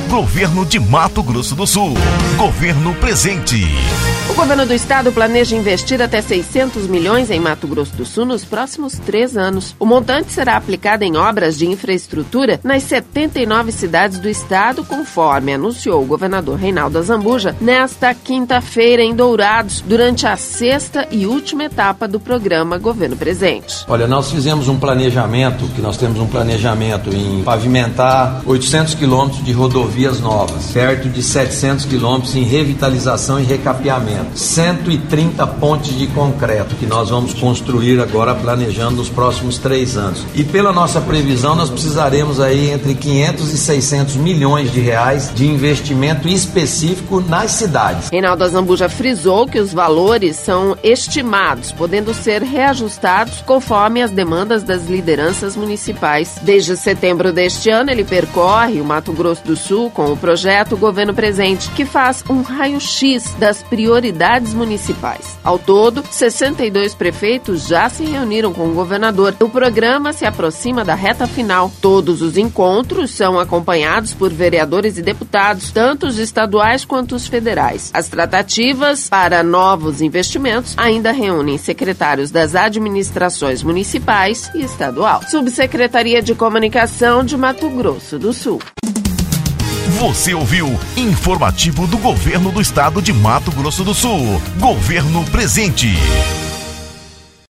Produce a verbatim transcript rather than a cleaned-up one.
Governo de Mato Grosso do Sul. Governo presente. O governo do estado planeja investir até seiscentos milhões em Mato Grosso do Sul nos próximos três anos. O montante será aplicado em obras de infraestrutura nas setenta e nove cidades do estado, conforme anunciou o governador Reinaldo Azambuja nesta quinta-feira em Dourados, durante a sexta e última etapa do programa Governo Presente. Olha, nós fizemos um planejamento, que nós temos um planejamento em pavimentar oitocentos quilômetros de rodovias novas, perto de setecentos quilômetros em revitalização e recapeamento, cento e trinta pontes de concreto que nós vamos construir agora, planejando nos próximos três anos. E pela nossa previsão, nós precisaremos aí entre quinhentos e seiscentos milhões de reais de investimento específico nas cidades. Reinaldo Azambuja frisou que os valores são estimados, podendo ser reajustados conforme as demandas das lideranças municipais. Desde setembro deste ano, ele percorre o Mato Grosso do Sul com o projeto Governo Presente, que faz um raio-x das prioridades municipais. Ao todo, sessenta e dois prefeitos já se reuniram com o governador. O programa se aproxima da reta final. Todos os encontros são acompanhados por vereadores e deputados, tanto os estaduais quanto os federais. As tratativas para novos investimentos ainda reúnem secretários das administrações municipais e estadual. Subsecretaria de Comunicação de Mato Grosso do Sul. Você ouviu Informativo do Governo do Estado de Mato Grosso do Sul. Governo Presente.